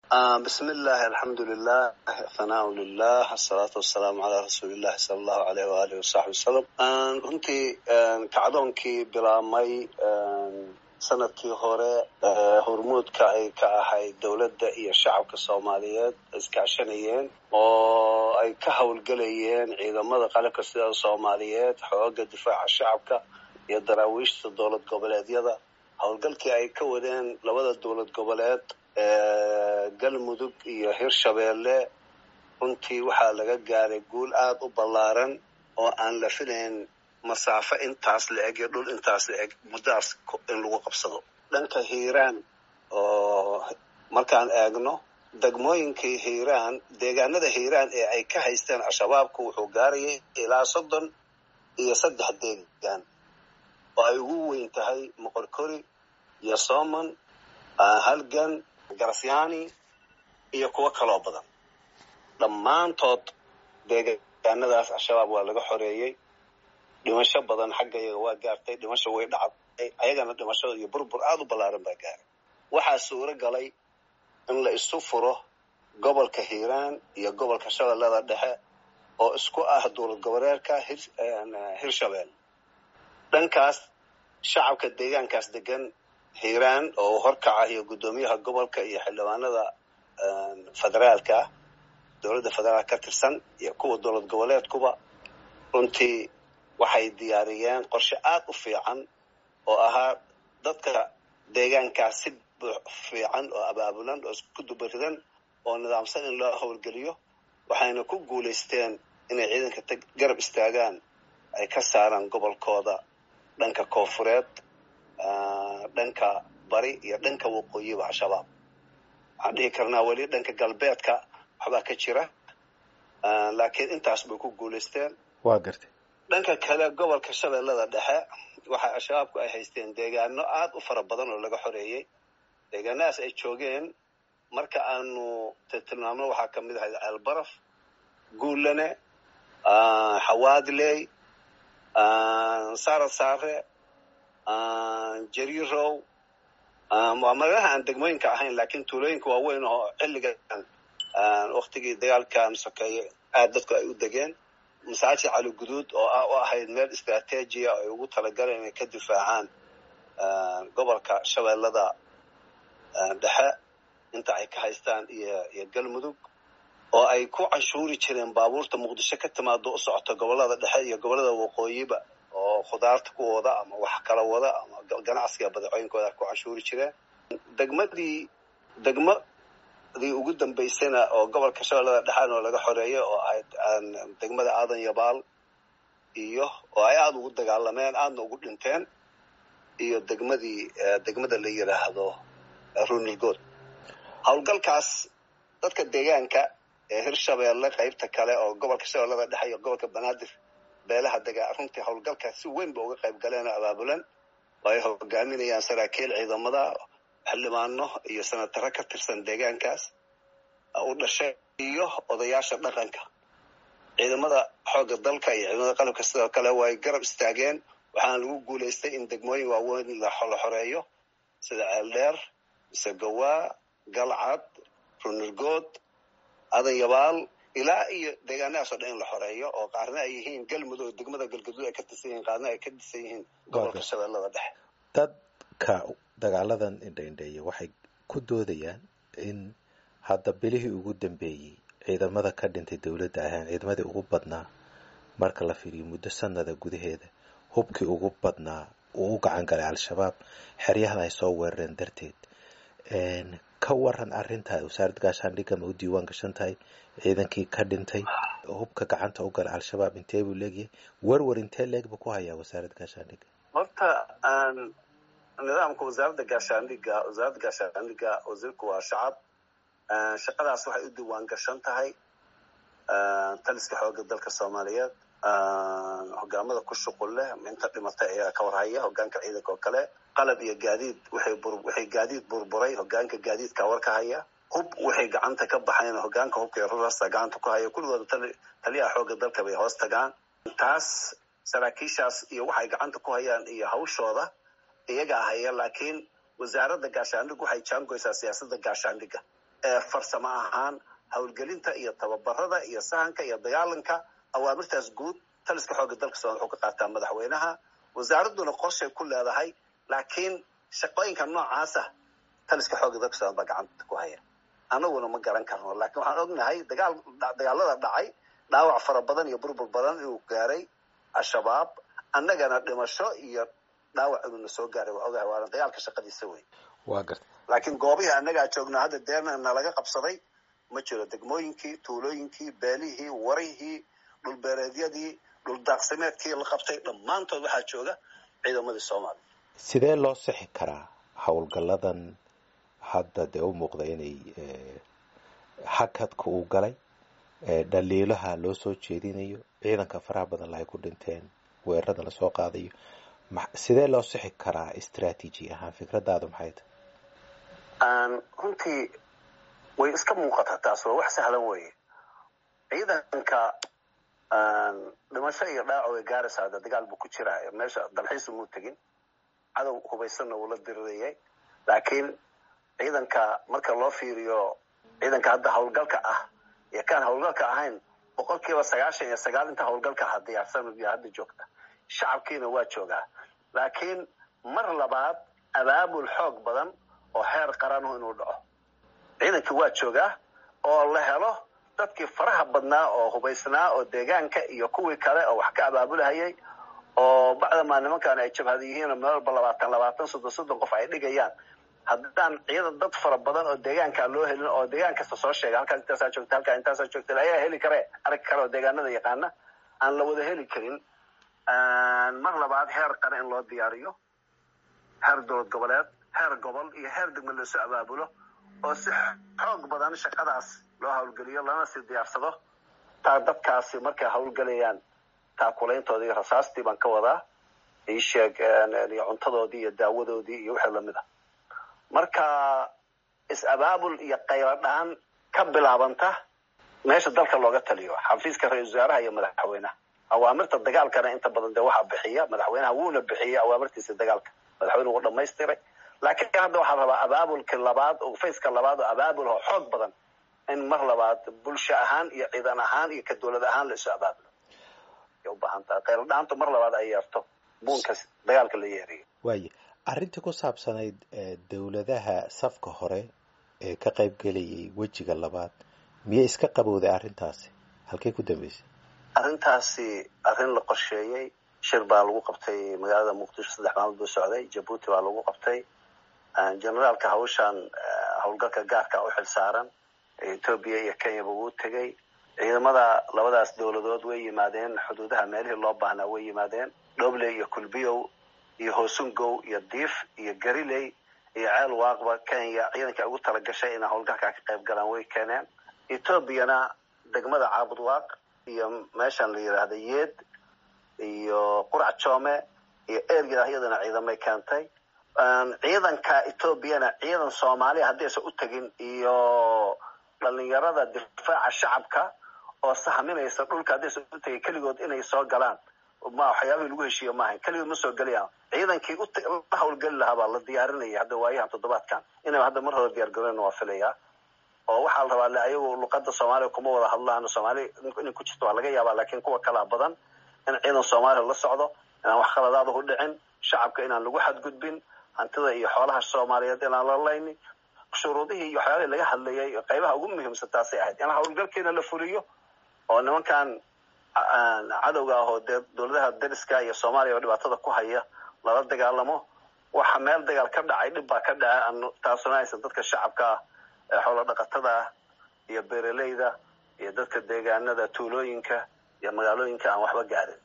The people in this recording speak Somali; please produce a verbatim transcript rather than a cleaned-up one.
آه بسم الله الحمد لله ثناء لله الصلاة والسلام على رسول الله صلى الله عليه وآله وصحبه وسلم. آه runtii kacdoonkii bilaabmay sanadkii hore hormuudka ay ka ahayd dowladda iyo shacabka Soomaaliyeed iskaashanayeen oo ay ka hawlgalayeen ciidamada qalabka sida Soomaaliyeed xoogga difaaca shacabka iyo daraawiishta dowlad goboleedyada hawlgalkii ay ka wadeen labada dowlad goboleed galmudug iyo hirshabeelle runtii waxaa laga gaaray guul aad u ballaaran oo aan la filayn masaafo intaas la eg iyo dhul intaas la eg muddaas in lagu qabsado dhanka hiiraan oo markaan eegno degmooyinkii hiiraan deegaanada hiiraan ee ay ka haysteen al-shabaabku wuxuu gaarayay ilaa soddon iyo saddex deegaan oo ay ugu weyn tahay moqorkori iyo sooman halgan garasyaani iyo kuwo kaloo badan dhammaantood deegaanadaas al-shabaab waa laga xoreeyey dhimasho badan xagga iyaga waa gaartay dhimasho way dhacday ayagana dhimashada iyo burbur aad u ballaaran baa gaaray waxaa suuro galay in la isu furo gobolka hiiraan iyo gobolka shabeellada dhexe oo isku ah dowlad goboleedka hirshabelle dhankaas shacabka deegaankaas degan hiiraan oo horkacayo guddoomiyaha gobolka iyo xildhibaanada federaalka dowladda federaalka ka tirsan iyo kuwa dowlad goboleedkuba runtii waxay diyaariyeen qorshe aad u fiican oo ahaa dadka deegaankaas si fiican oo abaabulan oo isku dubaridan oo nidaamsan in loo howlgeliyo waxayna ku guulaysteen inay ciidanka garab istaagaan ay ka saaraan gobolkooda dhanka koonfureed dhanka bari iyo dhanka waqooyiba al-shabaab waxaan dhihi karnaa weli dhanka galbeedka waxbaa ka jira laakiin intaas bay ku guulaysteen waa gartay dhanka kale gobolka shabeellada dhexe waxa al-shabaabku ay haysteen deegaano aad u fara badan oo laga xoreeyey deegaanadaas ay joogeen marka aanu tilmaamno waxaa ka mid ahayd ceelbaraf guulane xawaadley saara saare jariirow waa magaalaha aan degmooyinka ahayn laakiin tuulooyinka waaweyn oo xilligan waktigii dagaalkan sokeeye aad dadku ay u degeen masaajid cali guduud oo ah u ahayd meel istaraatiijiya oo ay ugu talagaleen inay ka difaacaan gobolka shabeellada dhexe inta ay ka haystaan iyo iyo galmudug oo ay ku canshuuri jireen baabuurta muqdisho ka timaado u socota gobolada dhexe iyo gobolada waqooyiba oo khudaarta ku wada ama wax kala wada ama ganacsiga badeecooyinkooda ku canshuuri jireen degmadii degmadii ugu dambaysana oo gobolka shabeellada dhexe oo laga xoreeyay oo ahayd degmada aadan yabaal iyo oo ay aad ugu dagaalameen aadna ugu dhinteen iyo degmadii degmada la yiraahdo runilgood howlgalkaas dadka deegaanka ee hirshabeelle qaybta kale oo gobolka shabeellada dhexe iyo gobolka banaadir beelaha degaa runtii howlgalkaas si weyn ba uga qayb galeen oo abaabulan oo ay hogaaminayaan saraakiil ciidamada xildhibaano iyo senataro ka tirsan deegaankaas u dhashay iyo odayaasha dhaqanka ciidamada xoogga dalka iyo ciidamada qalabka sidoo kale way garab istaageen waxaana lagu guulaystay in degmooyin waaweyn la xoreeyo sida ceeldheer isagawaa galcad runirgood aadan yabaal ilaa iyo deegaanadaas oo dhan in la xoreeyo oo qaarna ay yihiin galmudug degmada galgaduud ay ka tirsan yihiin qaarna ay ka tirsan yihiin gobolka shabeellada dhexe dadka dagaaladan indhaindheeya waxay ku doodayaan in hadda bilihii ugu dambeeyey ciidamada ka dhintay dowladda ahaan ciidamadii ugu badnaa marka la fiiriyo muddo sanada gudaheeda hubkii ugu badnaa uu u gacan galay al-shabaab xeryahan ay soo weerareen darteed ka waran arrintaa wasaaradda gaashaandhigga ma u diiwaan gashan tahay ciidankii ka dhintay hubka gacanta u gala al-shabaab intee buu leegyahay warwar intee leeg buu ku hayaa wasaaradda gaashaandhigga horta nidaamka wasaaradda gaashaandhigga wasaaradda gaashaandhigga wasiirku waa shacab shaqadaas waxay u diiwaan gashan tahay taliska xoogga dalka Soomaaliyeed hogaamada ku shuqul leh inta dhimatay ayaa ka warhaya hogaanka ciidanka oo kale qalab iyo gaadiid waxay waxay gaadiid burburay hogaanka gaadiidka warka haya hub waxay gacanta ka baxeen hogaanka hubka iyo rurasta gacanta ku haya kulligooda taliyaha xoogga dalka bay hoos tagaan taas saraakiishaas iyo waxay gacanta ku hayaan iyo hawshooda iyaga haya laakiin wasaaradda gaashaandhigga waxay jaangoysaa siyaasadda gaashaandhigga farsamo ahaan howlgelinta iyo tababarada iyo sahanka iyo dagaalanka awaamirtaas guud taliska xoogga dalka Soomaaliya wuxuu ka qaataa madaxweynaha wasaaraduna qorshay ku leedahay laakiin shaqooyinka noocaas ah taliska xoogga dalka Soomaaliya gacanta ku haya anaguna ma garan karno laakiin waxaan ognahay dagaal dagaalada dhacay dhaawac fara badan iyo burbur badan inuu gaaray al-shabaab annagana dhimasho iyo dhaawac inuu soo gaaray waa ogahay waa dagaalka shaqadiisa weey waa gartay laakiin goobaha annaga joogna hadda deerna laga qabsaday ma jiro degmooyinkii tuulooyinkii beelihii warihii dhul beereedyadii dhul daaqsimeedkii la qabtay dhammaantood waxaa jooga ciidamadii Soomaaliya sidee loo sixi karaa howlgalladan hadda dee u muuqda inay hakadka uu galay dhaliilaha loo soo jeedinayo ciidanka faraha badan lahay ku dhinteen weerarada la soo qaadayo sidee loo sixi karaa istiraatiiji ahaan fikradaadu maxay tahay aan runtii way iska muuqataa taas waa wax sahlan weeye ciidanka dhimasho iyo dhaawac way gaaraysaa dagaal buu ku jiraa meesha dalxiis muu tegin cadow hubaysanna wuu la dirirayay laakiin ciidanka marka loo fiiriyo ciidanka hadda howlgalka ah iyo kaan howlgalka ahayn boqolkiiba sagaashan iyo sagaal inta howlgalka ah diyaarsan iyo hadda joogta shacabkiina waa joogaa laakiin mar labaad abaabul xoog badan oo heer qaran inuu dhaco ciidanka waa joogaa oo la helo dadkii faraha badnaa oo hubaysnaa oo deegaanka iyo kuwii kale oo wax ka abaabulahayay oo bacdama nimankan ay jabhad yihiin meelba labaatan labaatan soddon soddon qof ay dhigayaan haddaan ciidan dad fara badan oo deegaanka loo helin oo deegaan kasta soo sheega halkaas intaasaa joogta halkaa intaasaa joogta ayaa heli kare arag kale oo deegaanada yaqaana aan la wada heli karin mar labaad heer qaran in loo diyaariyo heer dowlad goboleed heer gobol iyo heer degmo lasoo abaabulo oo si xoog badan shaqadaas loo howlgeliyo lana sii diyaarsado taa dadkaasi markay howlgalayaan taakulayntoodii iyo rasaastii baan ka wadaa ii sheeg iyo cuntadoodii iyo daawadoodii iyo wixii lamid ah marka is-abaabul iyo qaylo dhaan ka bilaabanta meesha dalka looga taliyo xafiiska ra-iisul wasaaraha iyo madaxweynaha awaamirta dagaalkana inta badan dee waxaa bixiya madaxweynaha wuuna bixiyay awaamirtiisa dagaalka madaxweynuhu wuu dhamaystiray laakiin hadda waxaa rabaa abaabulka labaad oo fayska labaad oo abaabul oo xoog badan in mar labaad bulsho ahaan iyo ciidan ahaan iyo ka dowlad ahaan la isu abaabulo ay u baahan tahay qaylo dhaantu mar labaad ay yeerto buunka dagaalka la yeeriyo waaye arrintii ku saabsanayd dowladaha safka hore ee ka qayb gelayay wejiga labaad miyay iska qabowday arrintaasi halkay ku dambeysay arrintaasi arrin la qorsheeyey shir baa lagu qabtay magaalada muqdisho saddex maalmood buu socday jabuuti baa lagu qabtay generaalka hawshan howlgalka gaarka u xil saaran Ethiopia iyo Kenya buu tegay ciidamada labadaas dowladood way yimaadeen xuduudaha meelihii loo baahnaa way yimaadeen Doble iyo Kulbiyow iyo Hoosungow iyo Diif iyo Gariley iyo Ceel Waaqba Kenya ciidanka ugu tala gashay in howlgalka ka qayb galaan way keeneen Ethiopiana degmada Caabudwaaq iyo meeshan la yiraahdo Yeed iyo Qurac Joome iyo ergada iyadana ciidamay keentay ciidanka Ethiopiana ciidan Soomaali haddii u tagin iyo dhalinyarada difaaca shacabka oo sahaminaysa dhulka haddii u tagay kaligood inay soo galaan ma waxyaabihii lagu heshiiyo maahan kaligood ma soo galayaan ciidankii u howlgali lahaa baa la diyaarinaya hadda waayahan toddobaadkan inay hadda mar hore diyaar garoon waa filayaa oo waxaa la rabaa ayagu luqadda Soomaaliya kuma wada hadlaan Soomaali in ku jirto waa laga yaabaa laakiin kuwa kala badan in ciidan Soomaali la socdo inaan wax khaladaad u dhicin shacabka inaan lagu xadgudbin hantida iyo xoolaha Soomaaliyeed inaan la laynin shuruudihii iyo waxyaabihii laga hadlayay qaybaha ugu muhiimsan taasay ahayd in howlgalkeena la fuliyo oo nimankan cadowga ah oo dowladaha dariska iyo Soomaaliya oo dhibaatada ku haya lala dagaalamo waxa meel dagaal ka dhacay dhib baa ka dhacay taasuna aysan dadka shacabka xoolo dhaqatada iyo beeraleyda iyo dadka deegaanada tuulooyinka iyo magaalooyinka aan waxba gaarin